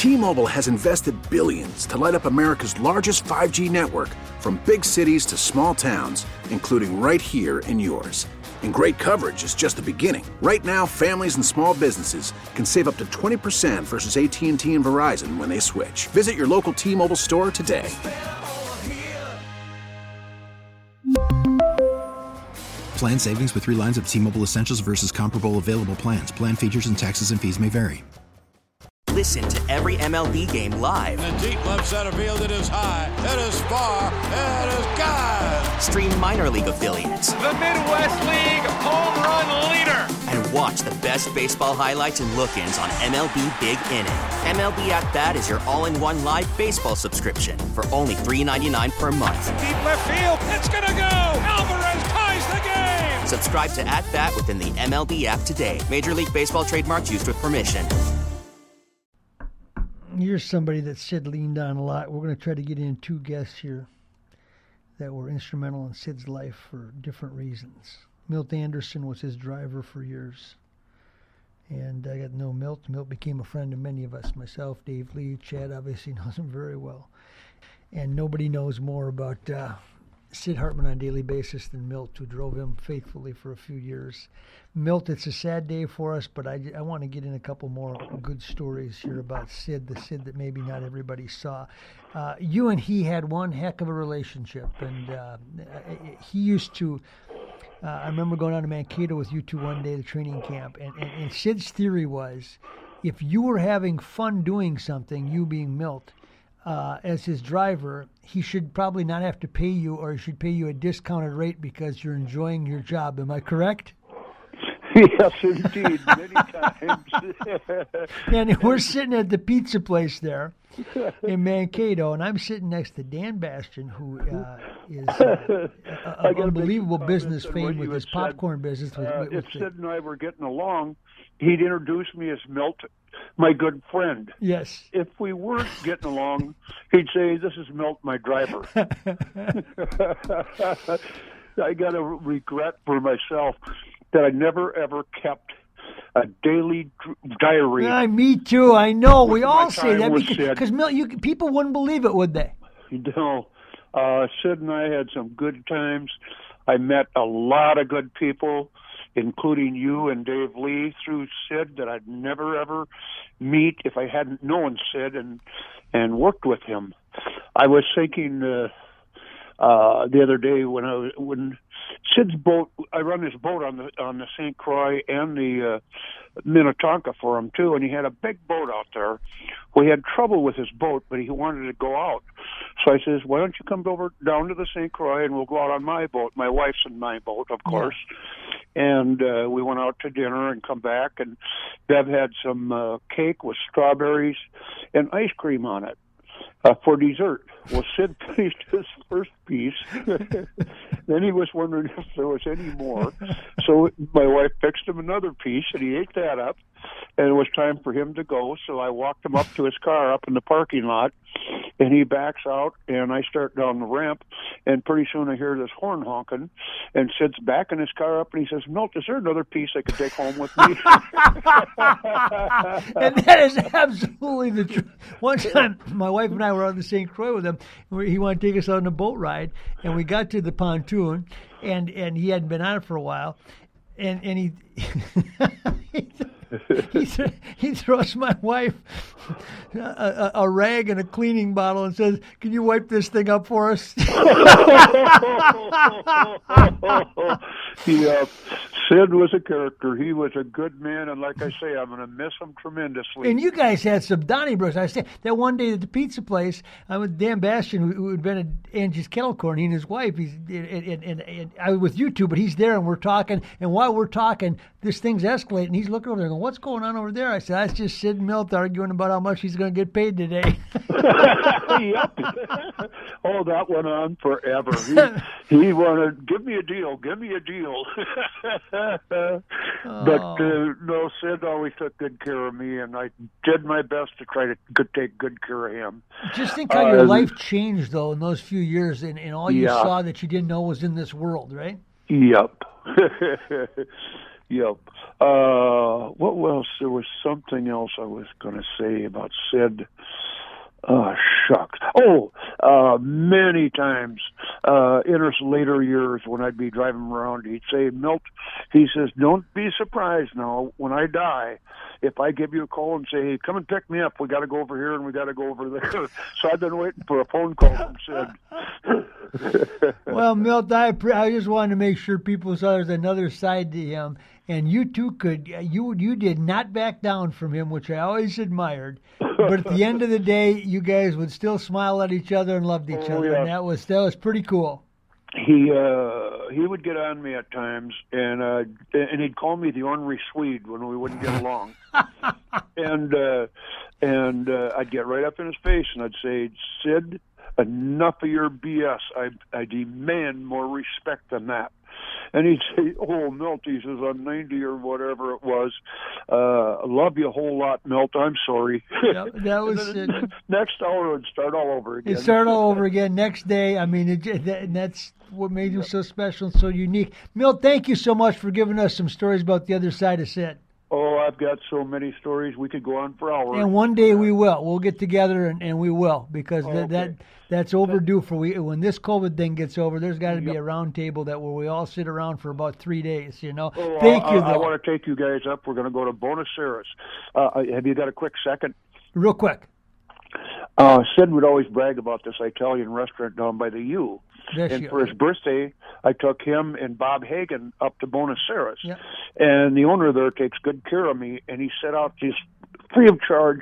T-Mobile has invested billions to light up America's largest 5G network, from big cities to small towns, including right here in yours. And great coverage is just the beginning. Right now, families and small businesses can save up to 20% versus AT&T and Verizon when they switch. Visit your local T-Mobile store today. Plan savings with 3 lines of T-Mobile Essentials versus comparable available plans. Plan features and taxes and fees may vary. Listen to every MLB game live. In the deep left center field, it is high, it is far, it is gone. Stream minor league affiliates. The Midwest League home run leader. And watch the best baseball highlights and look-ins on MLB Big Inning. MLB At Bat is your all-in-one live baseball subscription for only $3.99 per month. Deep left field, it's gonna go. Alvarez ties the game. Subscribe to At Bat within the MLB app today. Major League Baseball trademarks used with permission. Here's somebody that Sid leaned on a lot. We're going to try to get in 2 guests here that were instrumental in Sid's life for different reasons. Milt Anderson was his driver for years. And I got to know Milt. Milt became a friend of many of us. Myself, Dave Lee, Chad obviously knows him very well. And nobody knows more about Sid Hartman on a daily basis than Milt, who drove him faithfully for a few years. Milt, it's a sad day for us, but I want to get in a couple more good stories here about Sid, the Sid that maybe not everybody saw. You and he had one heck of a relationship, and he used to, I remember going down to Mankato with you two one day, the training camp, and Sid's theory was, if you were having fun doing something, you being Milt, as his driver, he should probably not have to pay you, or he should pay you a discounted rate because you're enjoying your job. Am I correct? Yes, indeed, many times. And we're sitting at the pizza place there in Mankato, and I'm sitting next to Dan Bastian, who is an unbelievable business fame with his popcorn business. If Sid and I were getting along, he'd introduce me as Milt, my good friend. Yes. If we weren't getting along, he'd say, "This is Milt, my driver." I got a regret for myself that I never, ever kept a daily diary. Yeah, me too. I know. We all say that because Milt, people wouldn't believe it, would they? No. Sid and I had some good times. I met a lot of good people, including you and Dave Lee, through Sid, that I'd never, ever meet if I hadn't known Sid and worked with him. I was thinking the other day when Sid's boat, I run his boat on the St. Croix and the Minnetonka for him too, and he had a big boat out there. We had trouble with his boat, but he wanted to go out. So I says, "Why don't you come down to the St. Croix and we'll go out on my boat, my wife's and my boat, of course." Yeah. And we went out to dinner and come back, and Bev had some cake with strawberries and ice cream on it for dessert. Well, Sid finished his first piece. Then he was wondering if there was any more. So my wife fixed him another piece, and he ate that up. And it was time for him to go, so I walked him up to his car up in the parking lot, and he backs out, and I start down the ramp, and pretty soon I hear this horn honking, and Sid's backing his car up, and he says, "Milt, is there another piece I could take home with me?" And that is absolutely the truth. One time, my wife and I were on the St. Croix with him. He wanted to take us on a boat ride, and we got to the pontoon, and he hadn't been on it for a while, and he he throws my wife a rag and a cleaning bottle and says, "Can you wipe this thing up for us?" Yeah, Sid was a character. He was a good man, and like I say, I'm going to miss him tremendously. And you guys had some Donnybrooks. I said that one day at the pizza place, I with Dan Bastian, who invented Angie's Kettle Corn, he and his wife. And I was with you two, but he's there, and we're talking. And while we're talking, this thing's escalating. And he's looking over there, going, "What's going on over there?" I said, "That's just Sid and Milt arguing about how much he's going to get paid today." Yep. Oh, that went on forever. He wanted, "Give me a deal, give me a deal." But no, Sid always took good care of me, and I did my best to try to take good care of him. Just think how your life changed, though, in those few years, and all you saw that you didn't know was in this world, right? Yep. Yep. What else? There was something else I was going to say about Sid. Shucks. Many times in his later years when I'd be driving around, he'd say, Milt, he says, don't be surprised now when I die if I give you a call and say, hey, come and pick me up. We got to go over here and we got to go over there. So I've been waiting for a phone call from Sid. Well, Milt, I just wanted to make sure people saw there's another side to him. And you two you did not back down from him, which I always admired. But at the end of the day, you guys would still smile at each other and loved each other, yeah. and that was pretty cool. He would get on me at times, and he'd call me the ornery Swede when we wouldn't get along. and I'd get right up in his face and I'd say, Sid, enough of your BS. I demand more respect than that. And he'd say, oh, Milt, he says, I'm 90 or whatever it was. I love you a whole lot, Milt. I'm sorry. Yep, that was it. Next hour it would start all over again. It'd start all over again next day. I mean, that's what made him so special and so unique. Milt, thank you so much for giving us some stories about the other side of Sid. Oh, I've got so many stories. We could go on for hours. And one day we will. We'll get together and we will, because okay. that's overdue for when this COVID thing gets over. There's got to be a round table where we all sit around for about 3 days. Thank you. I want to take you guys up. We're going to go to Buenos Aires. Have you got a quick second? Real quick. Sid would always brag about this Italian restaurant down by the U. And for his birthday, I took him and Bob Hagen up to Buenos Aires. Yep. And the owner there takes good care of me, and he set out these free of charge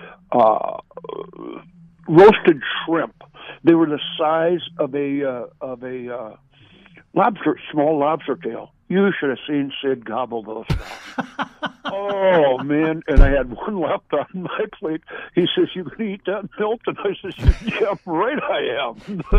roasted shrimp. They were the size of a small lobster tail. You should have seen Sid gobble those down. Oh, man. And I had one left on my plate. He says, you can eat that, Milt? And I said, yeah, right I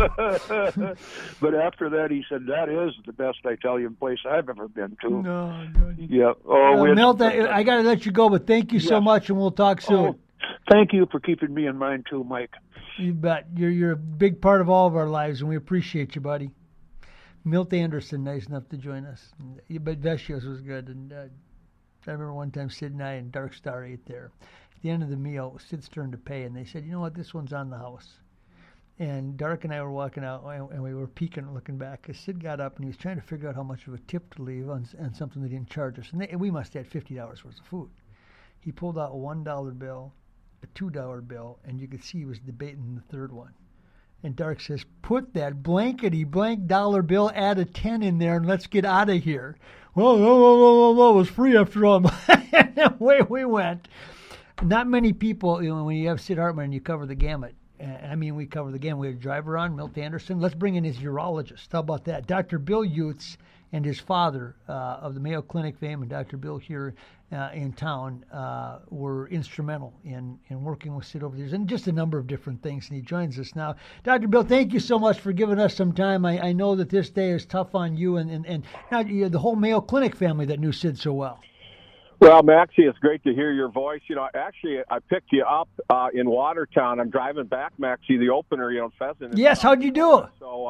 am. But after that, he said, that is the best Italian place I've ever been to. No. Yeah. Milt, I got to let you go, but thank you so much, and we'll talk soon. Oh, thank you for keeping me in mind, too, Mike. You bet. You're a big part of all of our lives, and we appreciate you, buddy. Milt Anderson, nice enough to join us. But Vessios was good. And I remember one time Sid and I and Dark Star ate there. At the end of the meal, Sid's turn to pay, and they said, you know what, this one's on the house. And Dark and I were walking out, and we were peeking, looking back, because Sid got up, and he was trying to figure out how much of a tip to leave on something they didn't charge us. And we must have had $50 worth of food. He pulled out a $1 bill, a $2 bill, and you could see he was debating the third one. And Dark says, put that blankety blank dollar bill, add a 10 in there, and let's get out of here. Well, it was free after all. And away we went. Not many people, when you have Sid Hartman and you cover the gamut. We cover the gamut. We had a driver on, Milt Anderson. Let's bring in his urologist. How about that? Dr. Bill Utes and his father of the Mayo Clinic fame, and Dr. Bill here in town, were instrumental in working with Sid over the years, and just a number of different things. And he joins us now. Dr. Bill, thank you so much for giving us some time. I know that this day is tough on you and now the whole Mayo Clinic family that knew Sid so well. Well, Maxie, it's great to hear your voice. Actually, I picked you up in Watertown. I'm driving back, Maxie, the opener, Pheasant. Yes, how'd you do?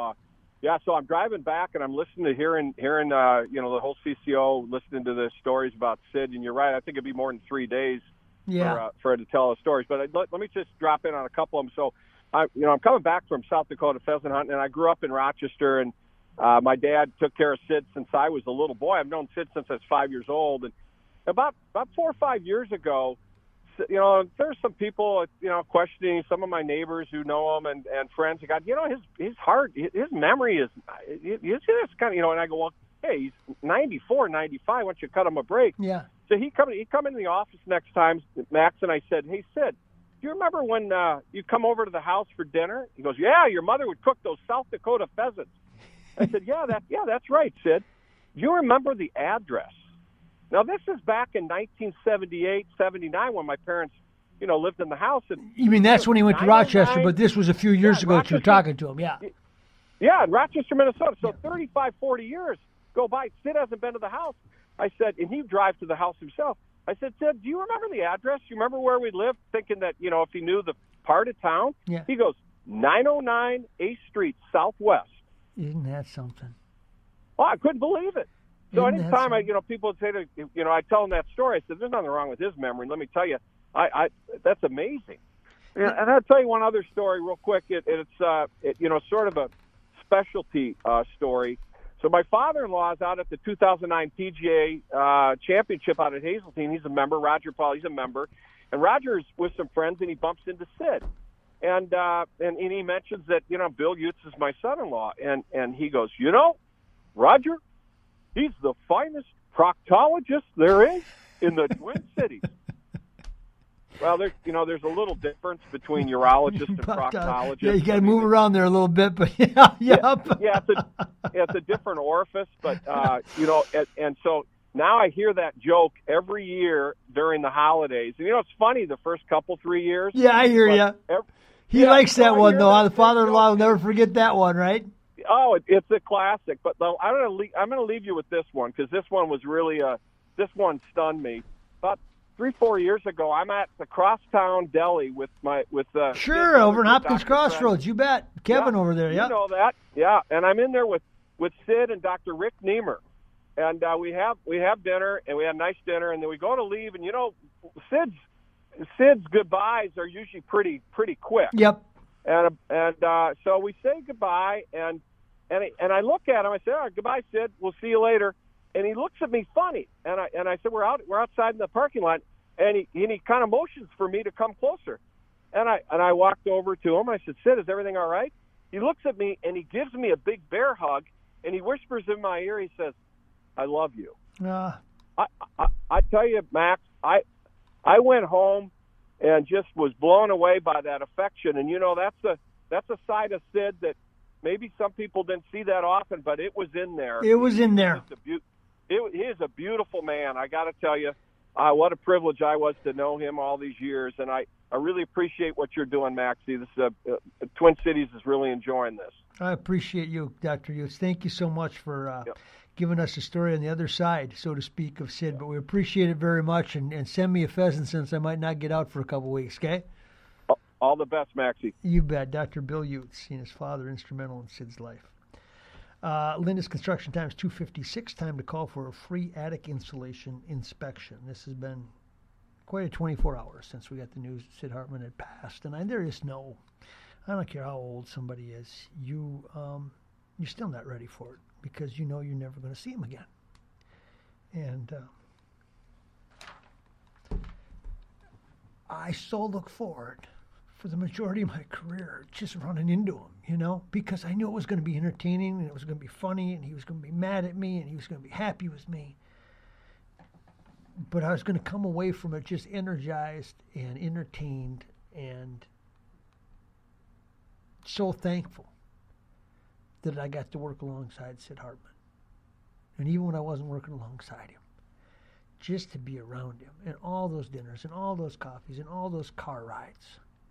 So I'm driving back, and I'm listening to hearing the whole CCO, listening to the stories about Sid. And you're right, I think it'd be more than 3 days for her to tell the stories. But let me just drop in on a couple of them. So, I'm coming back from South Dakota pheasant hunting, and I grew up in Rochester, and my dad took care of Sid since I was a little boy. I've known Sid since I was 5 years old, and about 4 or 5 years ago, there's some people, questioning some of my neighbors who know him and friends. God, his heart, his memory is just kind of, and I go, well, hey, he's 94, 95. Why don't you cut him a break? Yeah. So he come in the office next time, Max, and I said, hey, Sid, do you remember when you come over to the house for dinner? He goes, yeah, your mother would cook those South Dakota pheasants. I said, that's right, Sid. Do you remember the address? Now, this is back in 1978, 79, when my parents, lived in the house. And, you mean that's when he went to Rochester, but this was a few years ago that you were talking to him, yeah. Yeah, in Rochester, Minnesota. So 35, 40 years go by. Sid hasn't been to the house. I said, and he'd drive to the house himself. I said, Sid, do you remember the address? Do you remember where we lived? Thinking that, if he knew the part of town. Yeah. He goes, 909 8th Street, Southwest. Isn't that something? Oh, I couldn't believe it. So anytime people say I tell them that story, I said, there's nothing wrong with his memory. Let me tell you, that's amazing. And I'll tell you one other story real quick. It's sort of a specialty story. So my father-in-law is out at the 2009 PGA Championship out at Hazeltine. He's a member. Roger Paul, he's a member. And Roger's with some friends, and he bumps into Sid. And he mentions that, Bill Utes is my son-in-law. And he goes, Roger, he's the finest proctologist there is in the Twin Cities. Well, there's a little difference between urologist and proctologist. Yeah, you got to move around there a little bit, but it's a different orifice. But and so now I hear that joke every year during the holidays. And it's funny the first 3 years. Yeah, I hear you. He likes that one though. The father-in-law will never forget that one, right? Oh, it's a classic. But I'm going to leave you with this one because this one was really this one stunned me. About 3-4 years ago, I'm at the Crosstown Deli with sure, over in Hopkins Crossroads. You bet, Kevin over there. Yeah, you know that. Yeah, and I'm in there with Sid and Dr. Rick Niemer, and we have dinner, and we had a nice dinner, and then we go to leave, and Sid's goodbyes are usually pretty quick. Yep. And so we say goodbye, and I look at him. I say, "All right, goodbye, Sid. We'll see you later." And he looks at me funny, and I said, "We're outside in the parking lot," and he kind of motions for me to come closer, and I walked over to him. I said, "Sid, is everything all right?" He looks at me and he gives me a big bear hug, and he whispers in my ear. He says, "I love you." I tell you, Max, I went home and just was blown away by that affection, and that's a side of Sid that maybe some people didn't see that often, but it was in there. It was in there. He is a beautiful man. I got to tell you, what a privilege I was to know him all these years, and I really appreciate what you're doing, Maxie. This Twin Cities is really enjoying this. I appreciate you, Dr. Utes. Thank you so much for giving us a story on the other side, so to speak, of Sid. But we appreciate it very much, and send me a pheasant since I might not get out for a couple weeks, okay? All the best, Maxie. You bet. Dr. Bill Utes and his father instrumental in Sid's life. Linda's Construction Time is 2:56. Time to call for a free attic insulation inspection. This has been quite a 24 hours since we got the news that Sid Hartman had passed. And there is I don't care how old somebody is, you're still not ready for it because you're never going to see him again. And I so look forward for the majority of my career just running into him, because I knew it was going to be entertaining and it was going to be funny and he was going to be mad at me and he was going to be happy with me. But I was going to come away from it just energized and entertained and so thankful that I got to work alongside Sid Hartman. And even when I wasn't working alongside him, just to be around him and all those dinners and all those coffees and all those car rides,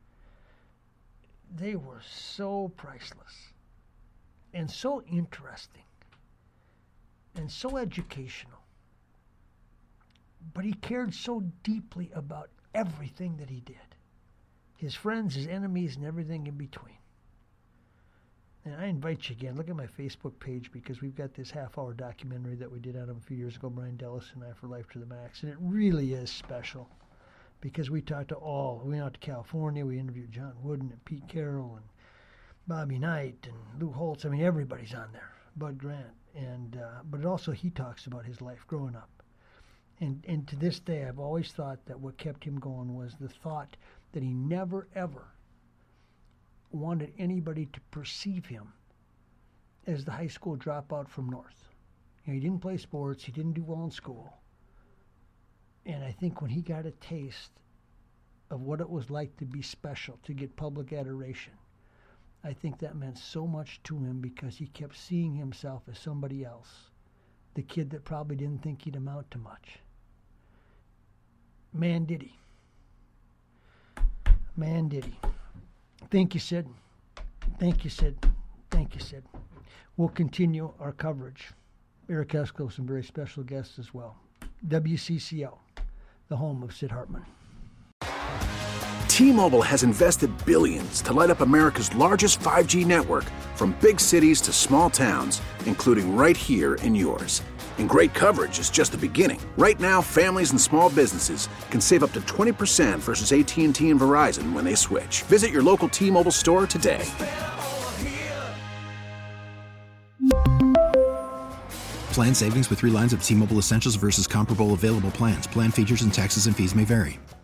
they were so priceless and so interesting and so educational. But he cared so deeply about everything that he did. His friends, his enemies, and everything in between. And I invite you again, look at my Facebook page because we've got this half-hour documentary that we did on him a few years ago, Brian Dellis and I, for Life to the Max. And it really is special because we talked to all. We went out to California. We interviewed John Wooden and Pete Carroll and Bobby Knight and Lou Holtz. I mean, everybody's on there. Bud Grant. But also he talks about his life growing up. And to this day, I've always thought that what kept him going was the thought that he never, ever wanted anybody to perceive him as the high school dropout from North. He didn't play sports. He didn't do well in school. And I think when he got a taste of what it was like to be special, to get public adoration, I think that meant so much to him because he kept seeing himself as somebody else, the kid that probably didn't think he'd amount to much. Man, did he. Man, did he. Thank you, Sid. Thank you, Sid. Thank you, Sid. We'll continue our coverage. Eric Esco, some very special guests as well. WCCO, the home of Sid Hartman. T-Mobile has invested billions to light up America's largest 5G network, from big cities to small towns, including right here in yours. And great coverage is just the beginning. Right now, families and small businesses can save up to 20% versus AT&T and Verizon when they switch. Visit your local T-Mobile store today. Plan savings with 3 lines of T-Mobile Essentials versus comparable available plans. Plan features and taxes and fees may vary.